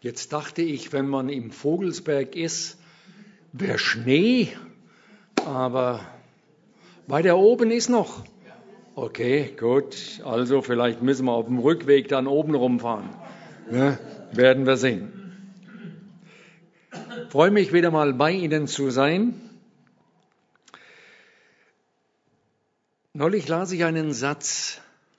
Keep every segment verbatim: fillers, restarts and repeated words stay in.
Jetzt dachte ich, wenn man im Vogelsberg ist, wäre Schnee, aber weiter oben ist noch. Okay, gut, also vielleicht müssen wir auf dem Rückweg dann oben rumfahren. Ja, werden wir sehen. Ich freue mich wieder mal bei Ihnen zu sein. Neulich las ich einen Satz.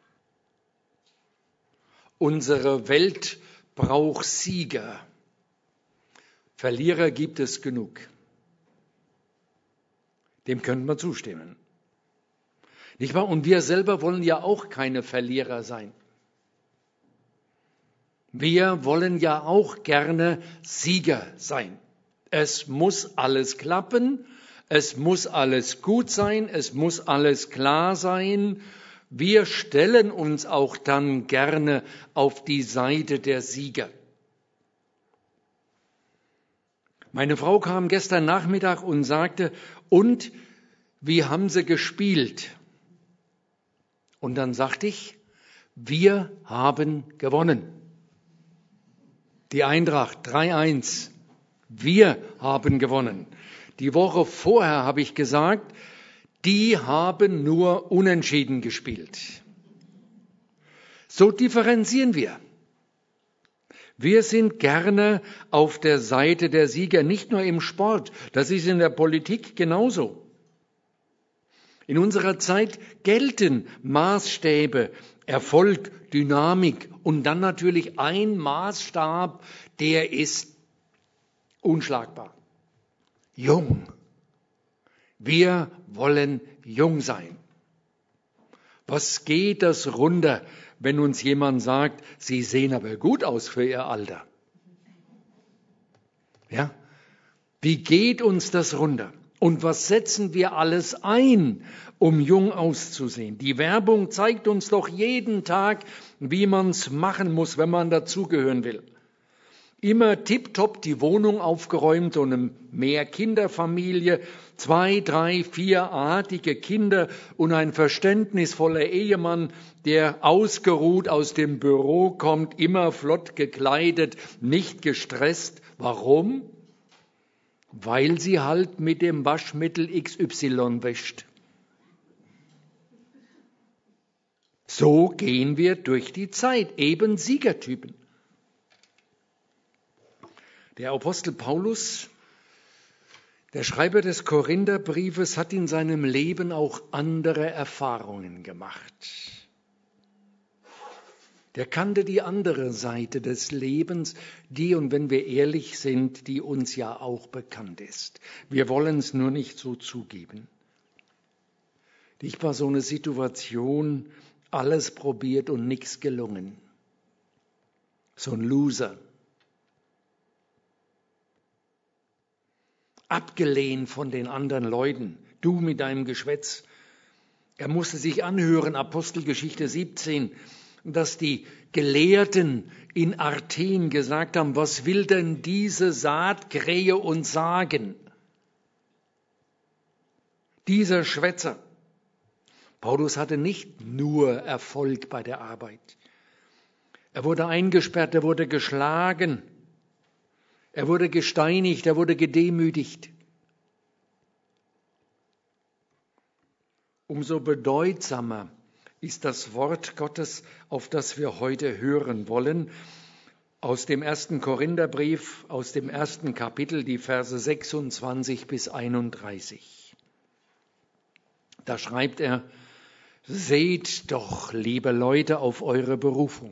Unsere Welt braucht Sieger. Verlierer gibt es genug. Dem könnten wir zustimmen. Nicht wahr? Und wir selber wollen ja auch keine Verlierer sein. Wir wollen ja auch gerne Sieger sein. Es muss alles klappen, es muss alles gut sein, es muss alles klar sein. Wir stellen uns auch dann gerne auf die Seite der Sieger. Meine Frau kam gestern Nachmittag und sagte, und wie haben sie gespielt? Und dann sagte ich, wir haben gewonnen. Die Eintracht drei eins. Wir haben gewonnen. Die Woche vorher habe ich gesagt, die haben nur unentschieden gespielt. So differenzieren wir. Wir sind gerne auf der Seite der Sieger, nicht nur im Sport, das ist in der Politik genauso. In unserer Zeit gelten Maßstäbe, Erfolg, Dynamik und dann natürlich ein Maßstab, der ist unschlagbar. Jung. Wir wollen jung sein. Was geht das runter, wenn uns jemand sagt, Sie sehen aber gut aus für Ihr Alter? Ja? Wie geht uns das runter? Und was setzen wir alles ein, um jung auszusehen? Die Werbung zeigt uns doch jeden Tag, wie man es machen muss, wenn man dazugehören will. Immer tipptopp die Wohnung aufgeräumt und eine Mehrkinderfamilie, zwei, drei, vier artige Kinder und ein verständnisvoller Ehemann, der ausgeruht aus dem Büro kommt, immer flott gekleidet, nicht gestresst. Warum? Weil sie halt mit dem Waschmittel X Y wäscht. So gehen wir durch die Zeit, eben Siegertypen. Der Apostel Paulus, der Schreiber des Korintherbriefes, hat in seinem Leben auch andere Erfahrungen gemacht. Der kannte die andere Seite des Lebens, die, und wenn wir ehrlich sind, die uns ja auch bekannt ist. Wir wollen es nur nicht so zugeben. Ich war so eine Situation, alles probiert und nichts gelungen. So ein Loser. Abgelehnt von den anderen Leuten. Du mit deinem Geschwätz. Er musste sich anhören, Apostelgeschichte siebzehn, dass die Gelehrten in Athen gesagt haben, was will denn diese Saatkrähe uns sagen? Dieser Schwätzer. Paulus hatte nicht nur Erfolg bei der Arbeit. Er wurde eingesperrt, er wurde geschlagen, er wurde gesteinigt, er wurde gedemütigt. Umso bedeutsamer ist das Wort Gottes, auf das wir heute hören wollen, aus dem ersten Korintherbrief, aus dem ersten Kapitel, die Verse sechsundzwanzig bis einunddreißig. Da schreibt er, seht doch, liebe Leute, auf eure Berufung.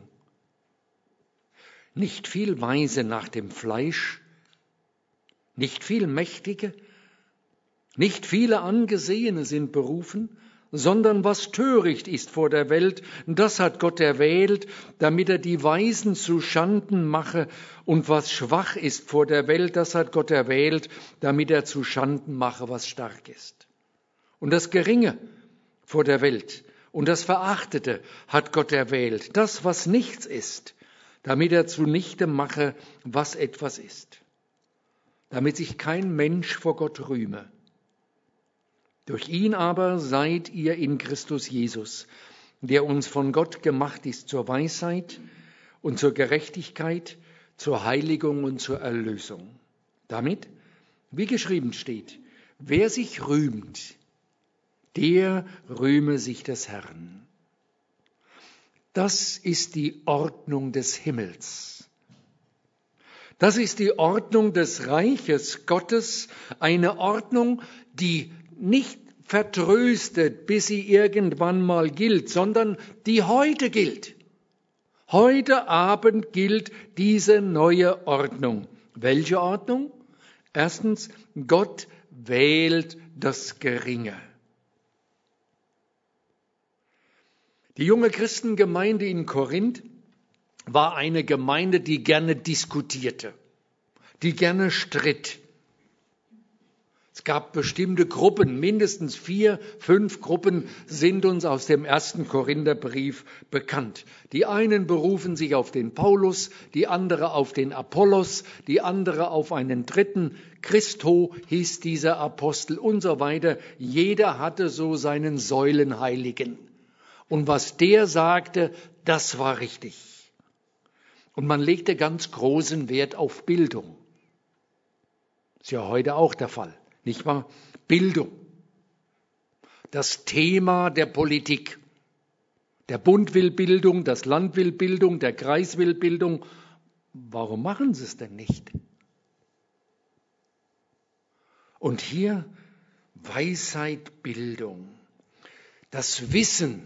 Nicht viel Weise nach dem Fleisch, nicht viel Mächtige, nicht viele Angesehene sind berufen, sondern was töricht ist vor der Welt, das hat Gott erwählt, damit er die Weisen zu Schanden mache, und was schwach ist vor der Welt, das hat Gott erwählt, damit er zu Schanden mache, was stark ist. Und das Geringe vor der Welt und das Verachtete hat Gott erwählt, das, was nichts ist, damit er zunichte mache, was etwas ist, damit sich kein Mensch vor Gott rühme. Durch ihn aber seid ihr in Christus Jesus, der uns von Gott gemacht ist zur Weisheit und zur Gerechtigkeit, zur Heiligung und zur Erlösung. Damit, wie geschrieben steht, wer sich rühmt, der rühme sich des Herrn. Das ist die Ordnung des Himmels. Das ist die Ordnung des Reiches Gottes, eine Ordnung, die nicht vertröstet, bis sie irgendwann mal gilt, sondern die heute gilt. Heute Abend gilt diese neue Ordnung. Welche Ordnung? Erstens, Gott wählt das Geringe. Die junge Christengemeinde in Korinth war eine Gemeinde, die gerne diskutierte, die gerne stritt. Es gab bestimmte Gruppen, mindestens vier, fünf Gruppen sind uns aus dem ersten Korintherbrief bekannt. Die einen berufen sich auf den Paulus, die andere auf den Apollos, die andere auf einen dritten. Christo hieß dieser Apostel und so weiter. Jeder hatte so seinen Säulenheiligen. Und was der sagte, das war richtig. Und man legte ganz großen Wert auf Bildung. Ist ja heute auch der Fall. Nicht wahr? Bildung. Das Thema der Politik. Der Bund will Bildung, das Land will Bildung, der Kreis will Bildung. Warum machen sie es denn nicht? Und hier Weisheit, Bildung. Das Wissen.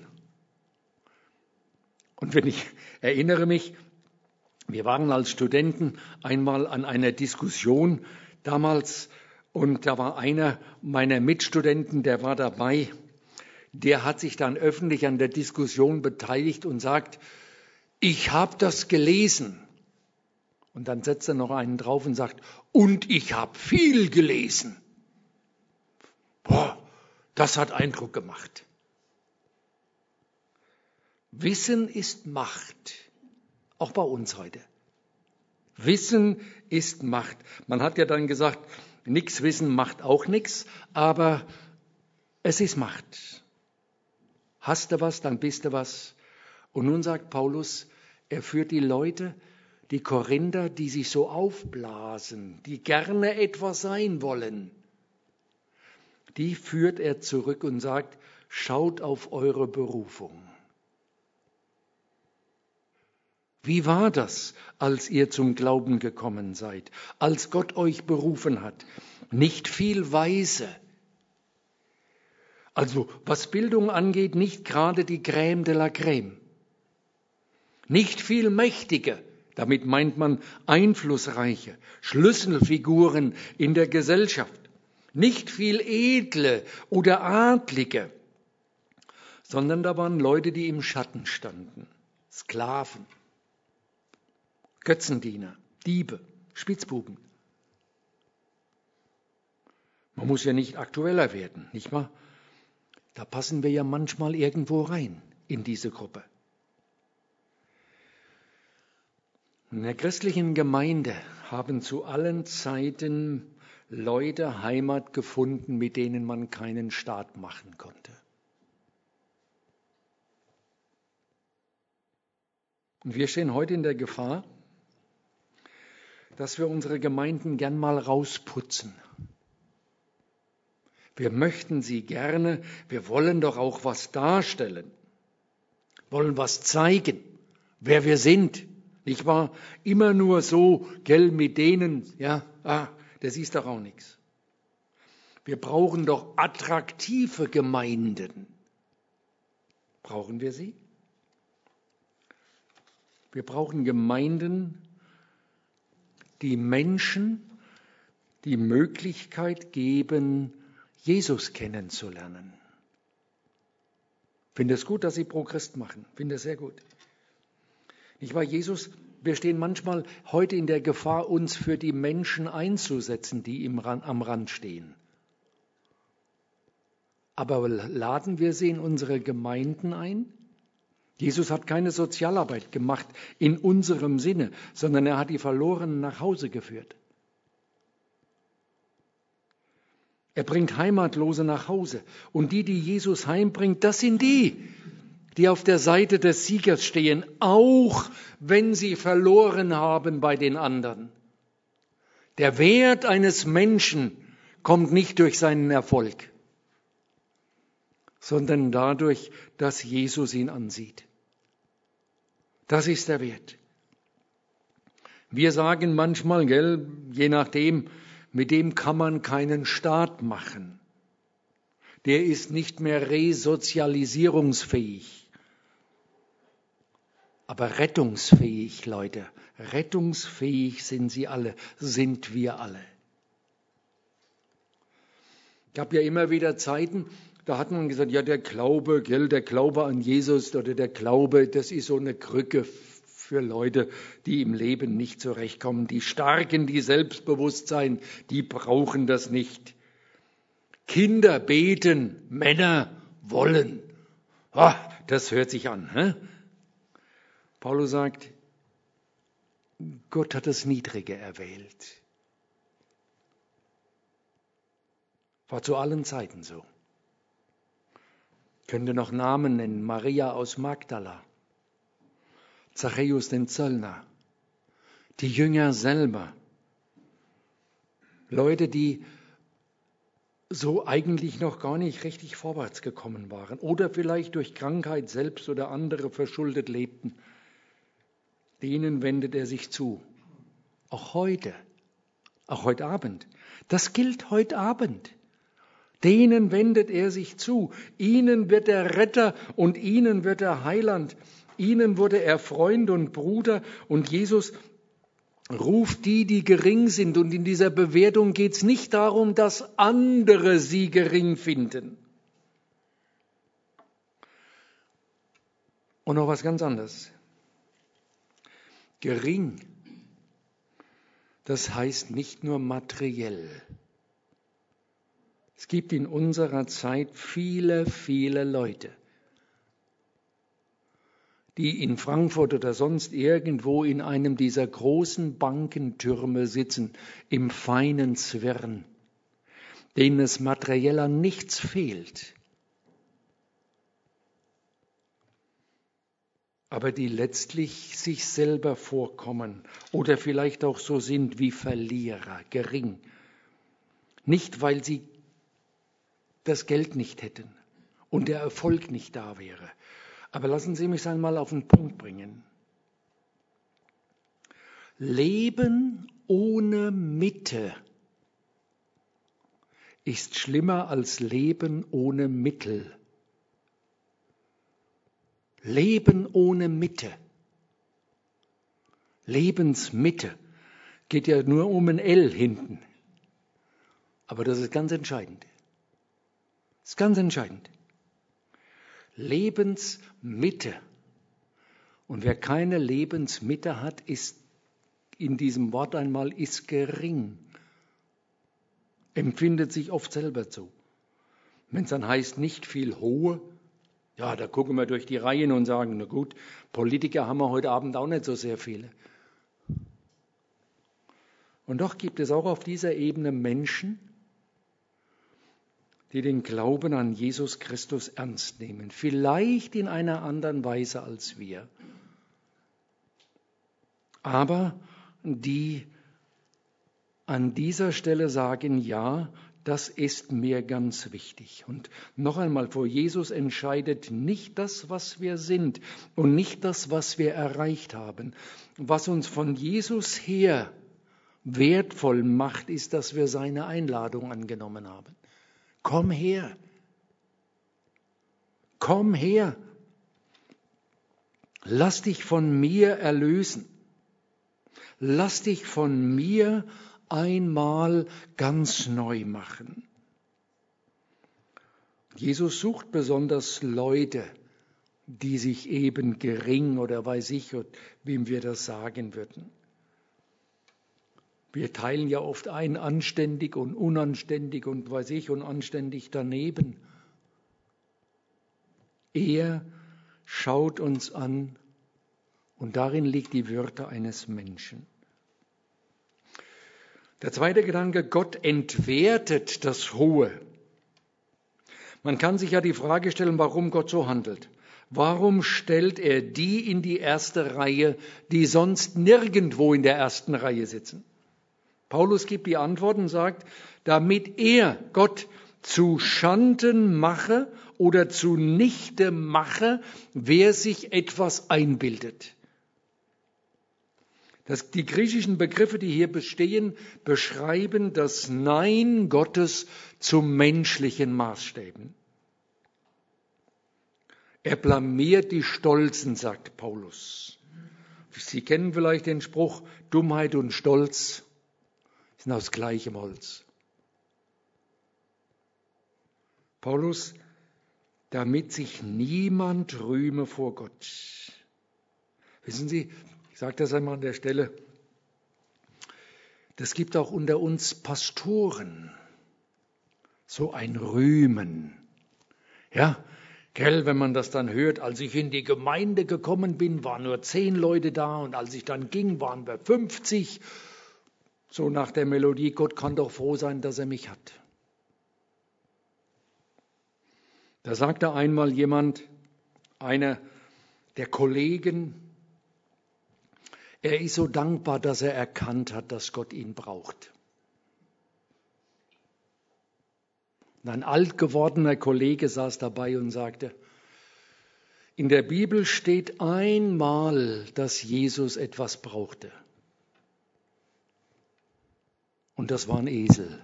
Und wenn ich erinnere mich, wir waren als Studenten einmal an einer Diskussion damals, und da war einer meiner Mitstudenten, der war dabei, der hat sich dann öffentlich an der Diskussion beteiligt und sagt, ich habe das gelesen. Und dann setzt er noch einen drauf und sagt, und ich habe viel gelesen. Boah, das hat Eindruck gemacht. Wissen ist Macht, auch bei uns heute. Wissen ist Macht. Man hat ja dann gesagt, nichts wissen macht auch nichts, aber es ist Macht. Hast du was, dann bist du was. Und nun sagt Paulus, er führt die Leute, die Korinther, die sich so aufblasen, die gerne etwas sein wollen, die führt er zurück und sagt, schaut auf eure Berufung. Wie war das, als ihr zum Glauben gekommen seid, als Gott euch berufen hat? Nicht viel Weise. Also was Bildung angeht, nicht gerade die Crème de la Crème. Nicht viel Mächtige, damit meint man einflussreiche Schlüsselfiguren in der Gesellschaft. Nicht viel Edle oder Adlige, sondern da waren Leute, die im Schatten standen, Sklaven. Götzendiener, Diebe, Spitzbuben. Man muss ja nicht aktueller werden, nicht wahr? Da passen wir ja manchmal irgendwo rein in diese Gruppe. In der christlichen Gemeinde haben zu allen Zeiten Leute Heimat gefunden, mit denen man keinen Staat machen konnte. Und wir stehen heute in der Gefahr, dass wir unsere Gemeinden gern mal rausputzen. Wir möchten sie gerne, wir wollen doch auch was darstellen, wollen was zeigen, wer wir sind, nicht wahr? Immer nur so, gell, mit denen, ja, ah, das ist doch auch nichts. Wir brauchen doch attraktive Gemeinden. Brauchen wir sie? Wir brauchen Gemeinden, die Menschen die Möglichkeit geben, Jesus kennenzulernen. Ich finde es gut, dass Sie Pro-Christ machen. Ich finde es sehr gut. Nicht wahr, Jesus, wir stehen manchmal heute in der Gefahr, uns für die Menschen einzusetzen, die im Rand, am Rand stehen. Aber laden wir sie in unsere Gemeinden ein? Jesus hat keine Sozialarbeit gemacht in unserem Sinne, sondern er hat die Verlorenen nach Hause geführt. Er bringt Heimatlose nach Hause. Und die, die Jesus heimbringt, das sind die, die auf der Seite des Siegers stehen, auch wenn sie verloren haben bei den anderen. Der Wert eines Menschen kommt nicht durch seinen Erfolg, sondern dadurch, dass Jesus ihn ansieht. Das ist der Wert. Wir sagen manchmal, gell, je nachdem, mit dem kann man keinen Staat machen. Der ist nicht mehr resozialisierungsfähig. Aber rettungsfähig, Leute, rettungsfähig sind sie alle, sind wir alle. Es gab ja immer wieder Zeiten, da hat man gesagt, ja, der Glaube, gell, der Glaube an Jesus oder der Glaube, das ist so eine Krücke für Leute, die im Leben nicht zurechtkommen. Die Starken, die Selbstbewusstsein, die brauchen das nicht. Kinder beten, Männer wollen. Oh, das hört sich an. Hä? Paulus sagt, Gott hat das Niedrige erwählt. War zu allen Zeiten so. Könnte noch Namen nennen, Maria aus Magdala, Zachäus den Zöllner, die Jünger selber, Leute, die so eigentlich noch gar nicht richtig vorwärts gekommen waren oder vielleicht durch Krankheit selbst oder andere verschuldet lebten. Denen wendet er sich zu. Auch heute, auch heute Abend. Das gilt heute Abend. Denen wendet er sich zu. Ihnen wird er Retter und ihnen wird er Heiland. Ihnen wurde er Freund und Bruder. Und Jesus ruft die, die gering sind. Und in dieser Bewertung geht es nicht darum, dass andere sie gering finden. Und noch was ganz anderes. Gering, das heißt nicht nur materiell. Es gibt in unserer Zeit viele, viele Leute, die in Frankfurt oder sonst irgendwo in einem dieser großen Bankentürme sitzen, im feinen Zwirn, denen es materiell an nichts fehlt, aber die letztlich sich selber vorkommen oder vielleicht auch so sind wie Verlierer, gering. Nicht, weil sie das Geld nicht hätten und der Erfolg nicht da wäre. Aber lassen Sie mich einmal auf den Punkt bringen. Leben ohne Mitte ist schlimmer als Leben ohne Mittel. Leben ohne Mitte. Lebensmitte. Geht ja nur um ein L hinten. Aber das ist ganz entscheidend. Das ist ganz entscheidend. Lebensmitte. Und wer keine Lebensmitte hat, ist in diesem Wort einmal ist gering. Empfindet sich oft selber so. Wenn es dann heißt, nicht viel hohe, ja, da gucken wir durch die Reihen und sagen, na gut, Politiker haben wir heute Abend auch nicht so sehr viele. Und doch gibt es auch auf dieser Ebene Menschen, die den Glauben an Jesus Christus ernst nehmen, vielleicht in einer anderen Weise als wir, aber die an dieser Stelle sagen, ja, das ist mir ganz wichtig. Und noch einmal, vor Jesus entscheidet nicht das, was wir sind und nicht das, was wir erreicht haben. Was uns von Jesus her wertvoll macht, ist, dass wir seine Einladung angenommen haben. Komm her. Komm her. Lass dich von mir erlösen. Lass dich von mir einmal ganz neu machen. Jesus sucht besonders Leute, die sich eben gering oder weiß ich, wem wir das sagen würden. Wir teilen ja oft ein, anständig und unanständig und weiß ich und anständig daneben. Er schaut uns an und darin liegt die Würde eines Menschen. Der zweite Gedanke, Gott entwertet das Hohe. Man kann sich ja die Frage stellen, warum Gott so handelt. Warum stellt er die in die erste Reihe, die sonst nirgendwo in der ersten Reihe sitzen? Paulus gibt die Antwort und sagt, damit er, Gott, zu Schanden mache oder zunichte mache, wer sich etwas einbildet. Das, die griechischen Begriffe, die hier bestehen, beschreiben das Nein Gottes zu menschlichen Maßstäben. Er blamiert die Stolzen, sagt Paulus. Sie kennen vielleicht den Spruch, Dummheit und Stolz sind aus gleichem Holz. Paulus, damit sich niemand rühme vor Gott. Wissen Sie, ich sage das einmal an der Stelle, das gibt auch unter uns Pastoren so ein Rühmen. Ja, gell, wenn man das dann hört, als ich in die Gemeinde gekommen bin, waren nur zehn Leute da und als ich dann ging, waren wir fünfzig. So nach der Melodie, Gott kann doch froh sein, dass er mich hat. Da sagte einmal jemand, einer der Kollegen, er ist so dankbar, dass er erkannt hat, dass Gott ihn braucht. Und ein alt gewordener Kollege saß dabei und sagte, in der Bibel steht einmal, dass Jesus etwas brauchte. Und das war ein Esel.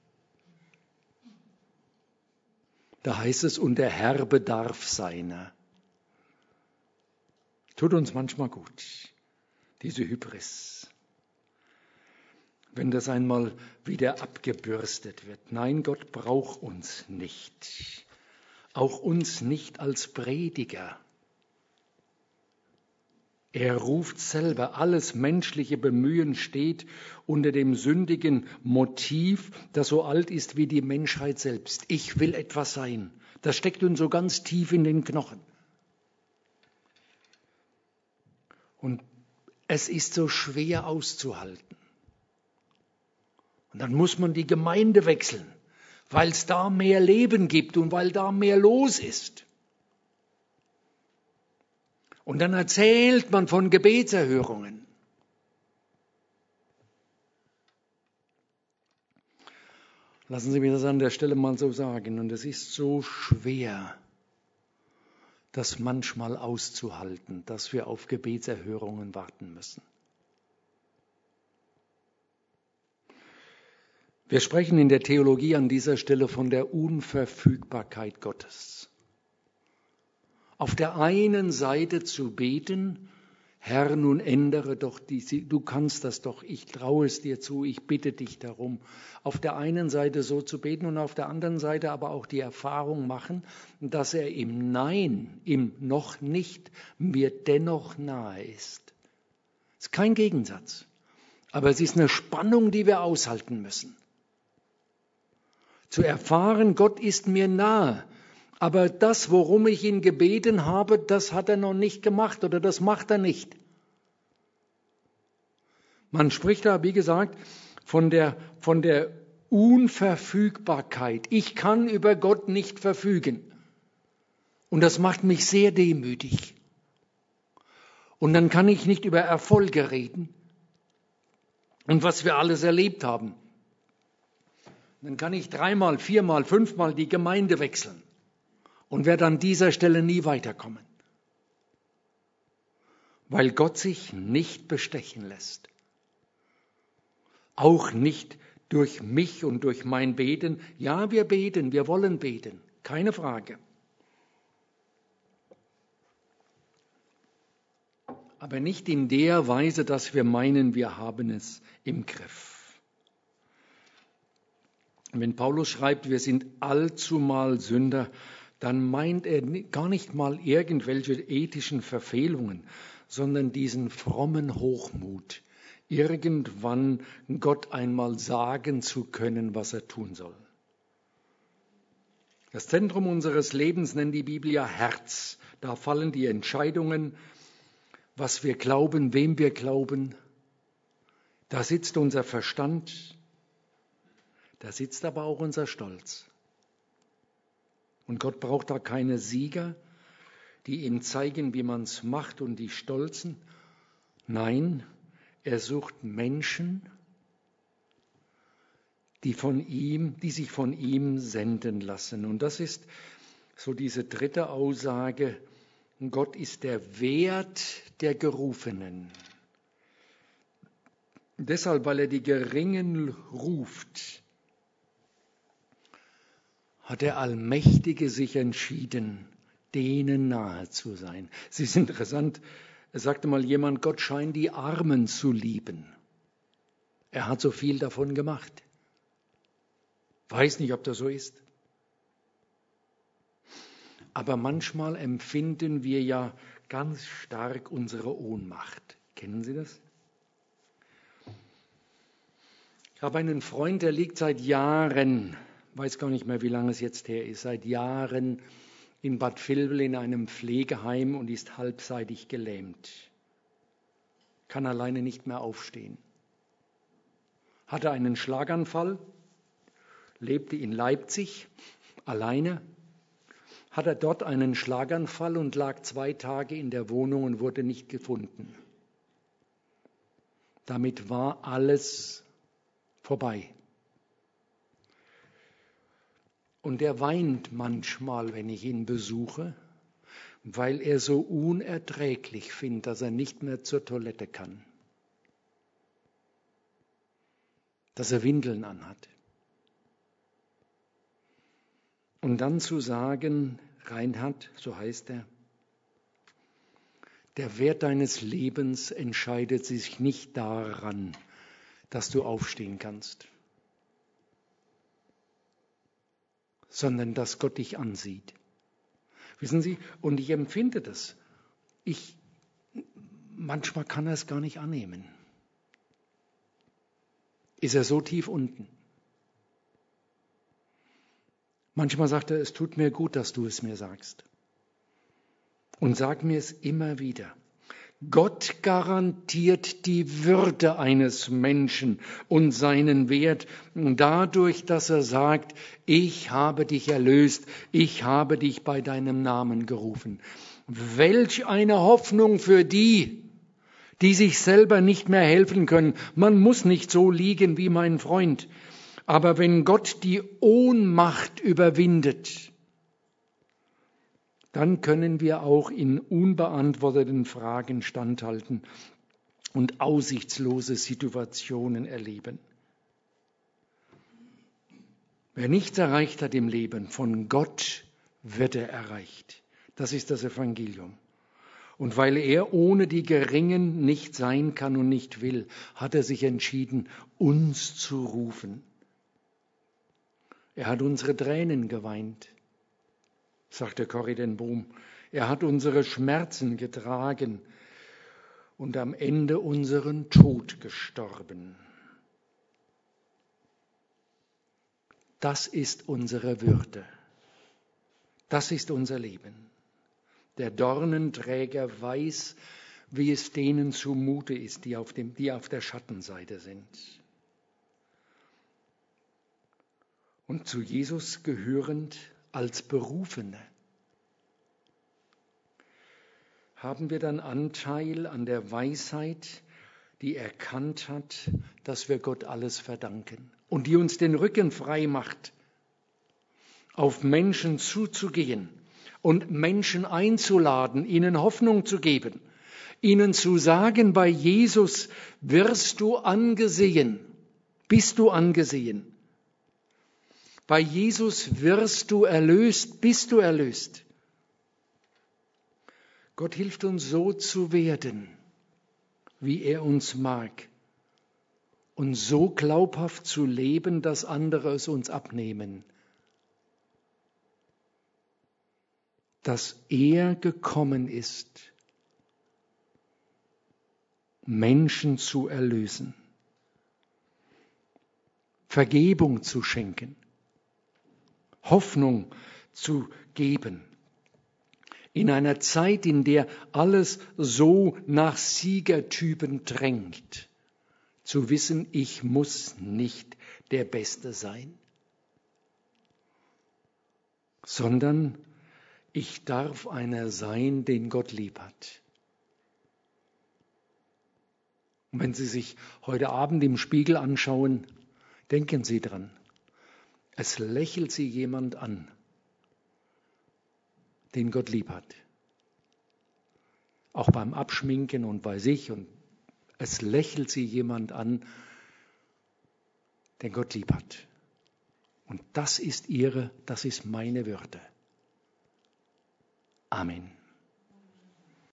Da heißt es, und der Herr bedarf seiner. Tut uns manchmal gut, diese Hybris. Wenn das einmal wieder abgebürstet wird. Nein, Gott braucht uns nicht. Auch uns nicht als Prediger. Er ruft selber, alles menschliche Bemühen steht unter dem sündigen Motiv, das so alt ist wie die Menschheit selbst. Ich will etwas sein. Das steckt uns so ganz tief in den Knochen. Und es ist so schwer auszuhalten. Und dann muss man die Gemeinde wechseln, weil es da mehr Leben gibt und weil da mehr los ist. Und dann erzählt man von Gebetserhörungen. Lassen Sie mich das an der Stelle mal so sagen. Und es ist so schwer, das manchmal auszuhalten, dass wir auf Gebetserhörungen warten müssen. Wir sprechen in der Theologie an dieser Stelle von der Unverfügbarkeit Gottes. Auf der einen Seite zu beten, Herr, nun ändere doch die, du kannst das doch, ich traue es dir zu, ich bitte dich darum. Auf der einen Seite so zu beten und auf der anderen Seite aber auch die Erfahrung machen, dass er im Nein, im noch nicht, mir dennoch nahe ist. Es ist kein Gegensatz, aber es ist eine Spannung, die wir aushalten müssen. Zu erfahren, Gott ist mir nahe. Aber das, worum ich ihn gebeten habe, das hat er noch nicht gemacht oder das macht er nicht. Man spricht da, wie gesagt, von der, von der Unverfügbarkeit. Ich kann über Gott nicht verfügen. Und das macht mich sehr demütig. Und dann kann ich nicht über Erfolge reden und was wir alles erlebt haben. Dann kann ich dreimal, viermal, fünfmal die Gemeinde wechseln. Und werde an dieser Stelle nie weiterkommen. Weil Gott sich nicht bestechen lässt. Auch nicht durch mich und durch mein Beten. Ja, wir beten, wir wollen beten, keine Frage. Aber nicht in der Weise, dass wir meinen, wir haben es im Griff. Wenn Paulus schreibt, wir sind allzumal Sünder, dann meint er gar nicht mal irgendwelche ethischen Verfehlungen, sondern diesen frommen Hochmut, irgendwann Gott einmal sagen zu können, was er tun soll. Das Zentrum unseres Lebens nennt die Bibel ja Herz. Da fallen die Entscheidungen, was wir glauben, wem wir glauben. Da sitzt unser Verstand, da sitzt aber auch unser Stolz. Und Gott braucht da keine Sieger, die ihm zeigen, wie man es macht und die Stolzen. Nein, er sucht Menschen, die von ihm, die sich von ihm senden lassen. Und das ist so diese dritte Aussage. Gott ist der Wert der Gerufenen. Deshalb, weil er die Geringen ruft, hat der Allmächtige sich entschieden, denen nahe zu sein. Es ist interessant, es sagte mal jemand, Gott scheint die Armen zu lieben. Er hat so viel davon gemacht. Weiß nicht, ob das so ist. Aber manchmal empfinden wir ja ganz stark unsere Ohnmacht. Kennen Sie das? Ich habe einen Freund, der liegt seit Jahren, weiß gar nicht mehr, wie lange es jetzt her ist, seit Jahren in Bad Vilbel in einem Pflegeheim und ist halbseitig gelähmt. Kann alleine nicht mehr aufstehen. Hatte einen Schlaganfall, lebte in Leipzig alleine, hatte dort einen Schlaganfall und lag zwei Tage in der Wohnung und wurde nicht gefunden. Damit war alles vorbei. Und er weint manchmal, wenn ich ihn besuche, weil er so unerträglich findet, dass er nicht mehr zur Toilette kann. Dass er Windeln anhat. Und dann zu sagen, Reinhard, so heißt er, der Wert deines Lebens entscheidet sich nicht daran, dass du aufstehen kannst, sondern dass Gott dich ansieht. Wissen Sie, und ich empfinde das. Ich, manchmal kann er es gar nicht annehmen. Ist er so tief unten? Manchmal sagt er, es tut mir gut, dass du es mir sagst. Und sag mir es immer wieder. Gott garantiert die Würde eines Menschen und seinen Wert dadurch, dass er sagt, ich habe dich erlöst, ich habe dich bei deinem Namen gerufen. Welch eine Hoffnung für die, die sich selber nicht mehr helfen können. Man muss nicht so liegen wie mein Freund. Aber wenn Gott die Ohnmacht überwindet, dann können wir auch in unbeantworteten Fragen standhalten und aussichtslose Situationen erleben. Wer nichts erreicht hat im Leben, von Gott wird er erreicht. Das ist das Evangelium. Und weil er ohne die Geringen nicht sein kann und nicht will, hat er sich entschieden, uns zu rufen. Er hat unsere Tränen geweint, sagte Corrie ten Boom. Er hat unsere Schmerzen getragen und am Ende unseren Tod gestorben. Das ist unsere Würde. Das ist unser Leben. Der Dornenträger weiß, wie es denen zumute ist, die auf dem, die auf der Schattenseite sind. Und zu Jesus gehörend als Berufene haben wir dann Anteil an der Weisheit, die erkannt hat, dass wir Gott alles verdanken und die uns den Rücken frei macht, auf Menschen zuzugehen und Menschen einzuladen, ihnen Hoffnung zu geben, ihnen zu sagen, bei Jesus wirst du angesehen, bist du angesehen. Bei Jesus wirst du erlöst, bist du erlöst. Gott hilft uns so zu werden, wie er uns mag. Und so glaubhaft zu leben, dass andere es uns abnehmen. Dass er gekommen ist, Menschen zu erlösen, Vergebung zu schenken, Hoffnung zu geben. In einer Zeit, in der alles so nach Siegertypen drängt, zu wissen, ich muss nicht der Beste sein, sondern Ich darf einer sein, den Gott lieb hat. Und wenn Sie sich heute Abend im Spiegel anschauen, denken Sie dran, es lächelt Sie jemand an, den Gott lieb hat. Auch beim Abschminken und bei sich. Und es lächelt Sie jemand an, den Gott lieb hat. Und das ist Ihre, das ist meine Würde. Amen.